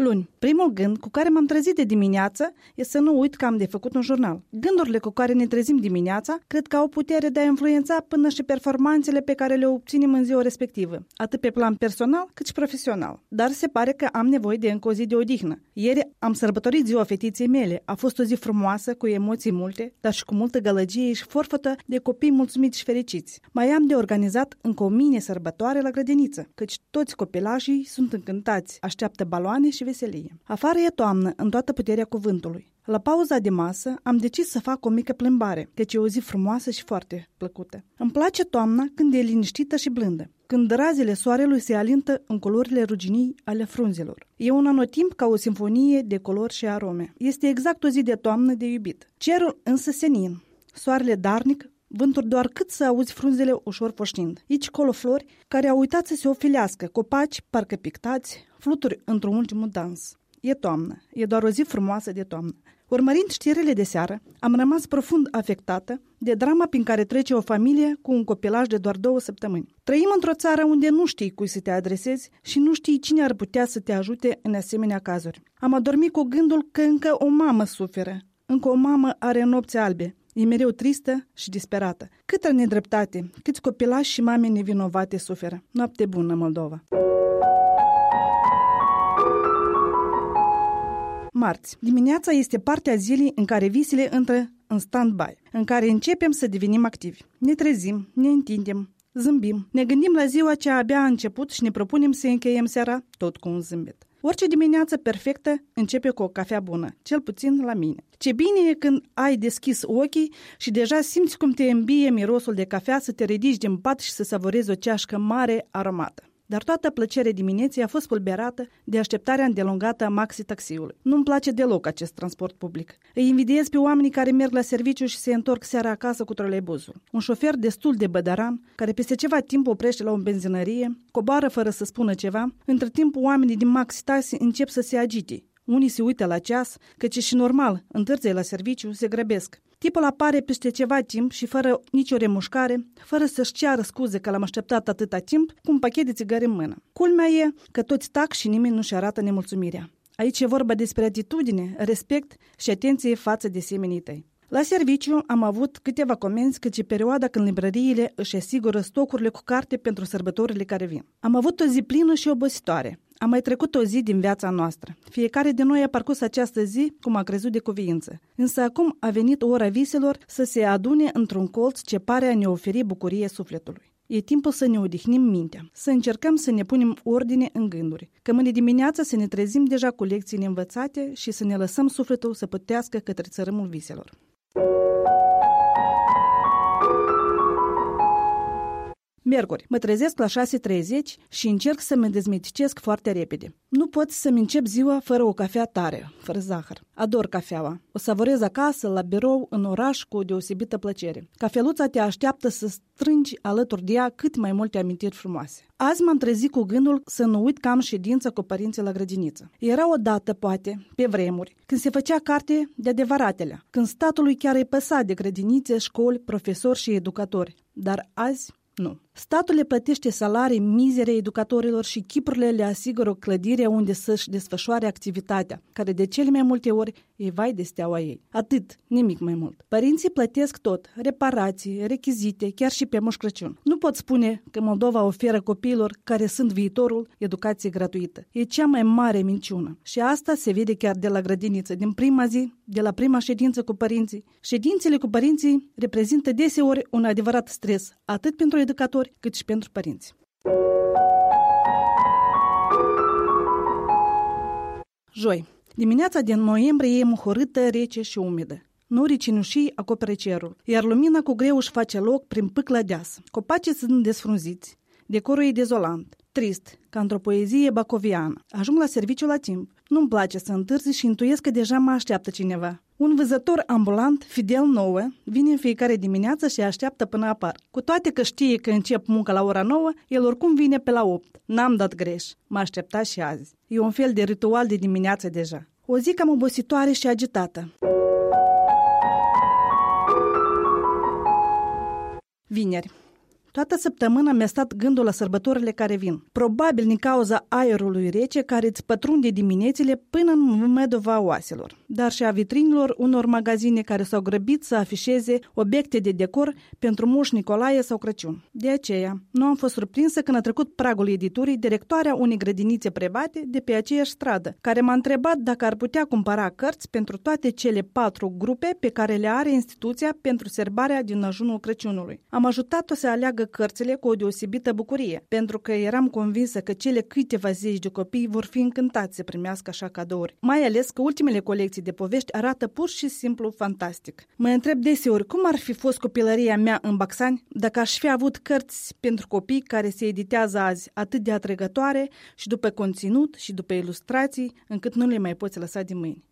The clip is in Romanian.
Luni, primul gând cu care m-am trezit de dimineață e să nu uit că am de făcut un jurnal. Gândurile cu care ne trezim dimineața cred că au putere de a influența până și performanțele pe care le obținem în ziua respectivă, atât pe plan personal cât și profesional. Dar se pare că am nevoie de încă o zi de odihnă. Ieri am sărbătorit ziua fetiței mele. A fost o zi frumoasă, cu emoții multe, dar și cu multă gălăgie și forfătă de copii mulțumiți și fericiți. Mai am de organizat încă o mini-sărbătoare la grădiniță, căci toți copilașii sunt încântați, așteaptă baloane și veselie. Afară e toamnă, în toată puterea cuvântului. La pauza de masă am decis să fac o mică plimbare, căci e o zi frumoasă și foarte plăcută. Îmi place toamna când e liniștită și blândă, când razele soarelui se alintă în culorile ruginii ale frunzelor. E un anotimp ca o simfonie de culori și arome. Este exact o zi de toamnă de iubit. Cerul însă senin, soarele darnic, vânturi doar cât să auzi frunzele ușor poșnind. Aici colo flori care au uitat să se ofilească, copaci parcă pictați, fluturi într-un ultimul dans. E toamnă, e doar o zi frumoasă de toamnă. Urmărind știrile de seară, am rămas profund afectată de drama prin care trece o familie cu un copilaj de doar 2 săptămâni. Trăim într-o țară unde nu știi cui să te adresezi și nu știi cine ar putea să te ajute în asemenea cazuri. Am adormit cu gândul că încă o mamă suferă, încă o mamă are nopți albe. E mereu tristă și disperată. Câtă nedreptate, câți copilași și mame nevinovate suferă. Noapte bună, Moldova! Marți. Dimineața este partea zilei în care visele intră în stand-by, în care începem să devenim activi. Ne trezim, ne întindem, zâmbim, ne gândim la ziua ce abia a început și ne propunem să încheiem seara tot cu un zâmbet. Orice dimineață perfectă începe cu o cafea bună, cel puțin la mine. Ce bine e când ai deschis ochii și deja simți cum te îmbie mirosul de cafea să te ridici din pat și să savorezi o ceașcă mare aromată. Dar toată plăcerea dimineții a fost spulberată de așteptarea îndelungată a maxi-taxiului. Nu-mi place deloc acest transport public. Îi invidiez pe oamenii care merg la serviciu și se întorc seara acasă cu troleibuzul. Un șofer destul de bădăran, care peste ceva timp oprește la o benzinărie, coboară fără să spună ceva. Între timp, oamenii din maxi-taxi încep să se agite. Unii se uită la ceas, căci e și normal, întârzie la serviciu, se grăbesc. Tipul apare peste ceva timp și fără nicio remușcare, fără să-și ceară scuze că l-am așteptat atâta timp, cu un pachet de țigări în mână. Culmea e că toți tac și nimeni nu-și arată nemulțumirea. Aici e vorba despre atitudine, respect și atenție față de semenii tăi. La serviciu am avut câteva comenzi căci perioada când librăriile își asigură stocurile cu carte pentru sărbătorile care vin. Am avut o zi plină și obositoare. Am mai trecut o zi din viața noastră. Fiecare din noi a parcurs această zi cum a crezut de cuviință. Însă acum a venit ora viselor să se adune într-un colț ce pare a ne oferi bucurie sufletului. E timpul să ne odihnim mintea, să încercăm să ne punem ordine în gânduri, că mâine dimineață să ne trezim deja cu lecțiile învățate și să ne lăsăm sufletul să pătească către țărâmul viselor. Miercuri, mă trezesc la 6:30 și încerc să mă dezmeticesc foarte repede. Nu pot să-mi încep ziua fără o cafea tare, fără zahăr. Ador cafeaua. O savorez acasă, la birou, în oraș, cu o deosebită plăcere. Cafeluța te așteaptă să strângi alături de ea cât mai multe amintiri frumoase. Azi m-am trezit cu gândul să nu uit că am ședință cu părinții la grădiniță. Era odată, poate, pe vremuri, când se făcea carte de adevăratelea, când statului chiar îi păsa de grădinițe, școli, profesori și educatori. Dar azi nu. Statul le plătește salarii mizere educatorilor și chipurile le asigură o clădire unde să-și desfășoare activitatea, care de cele mai multe ori e vai de steaua ei. Atât, nimic mai mult. Părinții plătesc tot, reparații, rechizite, chiar și pe Moș Crăciun. Nu pot spune că Moldova oferă copiilor care sunt viitorul educație gratuită. E cea mai mare minciună. Și asta se vede chiar de la grădiniță, din prima zi, de la prima ședință cu părinții. Ședințele cu părinții reprezintă deseori un adevărat stres, atât pentru educatori cât și pentru părinți. Joi. Dimineața din noiembrie e muhorâtă, rece și umedă. Norii cenușii acoperă cerul, iar lumina cu greu își face loc prin pâcla deasă. Copacii sunt desfrunziți, decorul e dezolant, trist, ca într-o poezie bacoviană. Ajung la serviciu la timp. Nu-mi place să întârzi și intuiesc că deja mă așteaptă cineva. Un văzător ambulant, fidel nouă, vine în fiecare dimineață și așteaptă până apar. Cu toate că știe că încep munca la ora 9, el oricum vine pe la 8. N-am dat greș. M-a așteptat și azi. E un fel de ritual de dimineață deja. O zi cam obositoare și agitată. Vineri. Toată săptămâna mi-a stat gândul la sărbătorile care vin. Probabil din cauza aerului rece care îți pătrunde diminețile până în medova oaselor, dar și a vitrinilor unor magazine care s-au grăbit să afișeze obiecte de decor pentru Moș Nicolae sau Crăciun. De aceea, nu am fost surprinsă când a trecut pragul editurii directoarea unei grădinițe private de pe aceeași stradă, care m-a întrebat dacă ar putea cumpăra cărți pentru toate cele 4 grupe pe care le are instituția pentru serbarea din ajunul Crăciunului. Am ajutat-o să aleagă cărțile cu o deosebită bucurie, pentru că eram convinsă că cele câteva zeci de copii vor fi încântați să primească așa cadouri. Mai ales că ultimele colecții de povești arată pur și simplu fantastic. Mă întreb deseori cum ar fi fost copilăria mea în Bacșani dacă aș fi avut cărți pentru copii care se editează azi atât de atrăgătoare și după conținut și după ilustrații încât nu le mai poți lăsa de mâini.